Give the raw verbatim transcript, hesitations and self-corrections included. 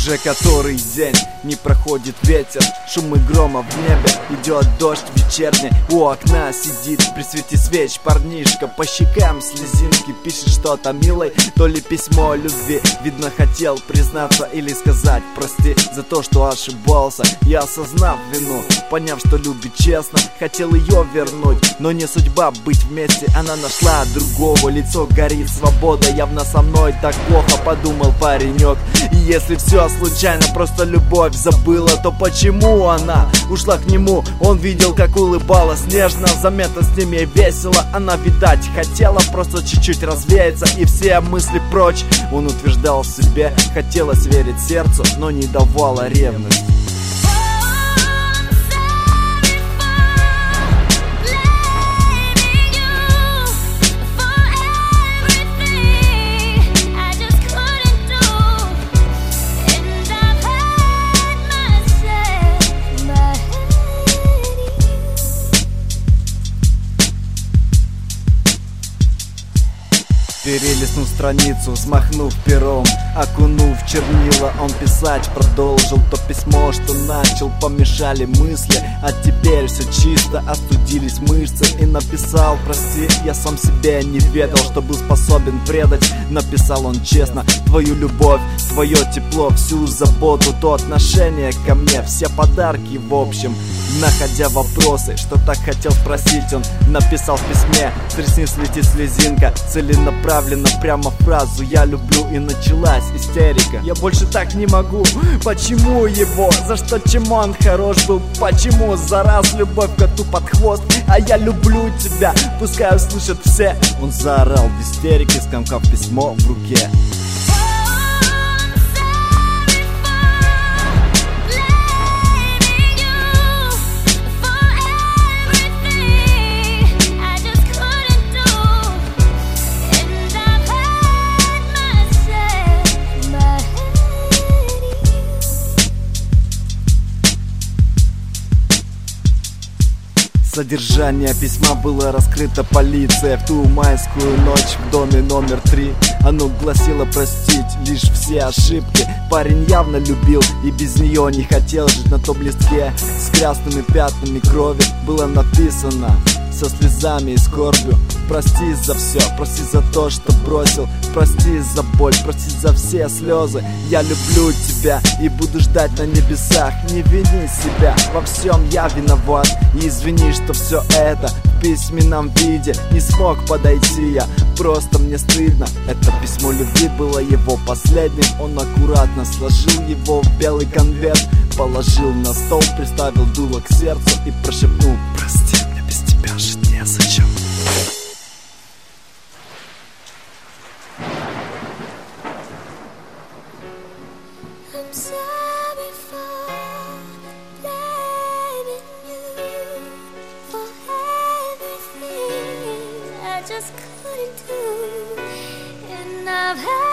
Уже который день не проходит ветер, шумы грома в небе, идет дождь вечерний. У окна сидит при свете свеч парнишка, по щекам слезинки, пишет что-то милой, то ли письмо о любви. Видно, хотел признаться или сказать прости за то, что ошибался. Я, осознав вину, поняв, что любит честно, хотел ее вернуть, но не судьба быть вместе. Она нашла другого, лицо горит, свобода явно со мной так плохо, подумал паренек. И если все случайно, просто любовь забыла, то почему она ушла к нему? Он видел, как улыбалась нежно, заметно с ними весело. Она, видать, хотела просто чуть-чуть развеяться и все мысли прочь. Он утверждал себе, хотелось верить сердцу, но не давала ревность. Перелистнув страницу, взмахнув пером, окунув чернила, он писать продолжил то письмо, что начал. Помешали мысли, а теперь все чисто, остудились мышцы. И написал: прости, я сам себе не ведал, что был способен предать. Написал он честно: твою любовь, твое тепло, всю заботу, то отношение ко мне, все подарки в общем. Находя вопросы, что так хотел спросить, он написал в письме: с ресниц летит слезинка, целенаправленно прямо фразу «я люблю», и началась истерика. Я больше так не могу, почему его? За что, чем он хорош был? Почему за раз любовь коту под хвост? А я люблю тебя, пускай услышат все. Он заорал в истерике, скомкав письмо в руке. Содержание письма было раскрыто полицией в ту майскую ночь в доме номер три. Оно гласило простить лишь все ошибки. Парень явно любил и без нее не хотел жить. На том листке с красными пятнами крови было написано со слезами и скорбью: прости за все, прости за то, что бросил, прости за боль, прости за все слезы. Я люблю тебя и буду ждать на небесах. Не вини себя, во всем я виноват. И извини, что все это в письменном виде не смог подойти я. Просто мне стыдно. Это письмо любви было его последним. Он аккуратно сложил его в белый конверт, положил на стол, приставил дуло к сердцу и прошептнул: прости, мне без тебя жить незачем. I'm sorry for blaming you for everything I just couldn't do, and I've had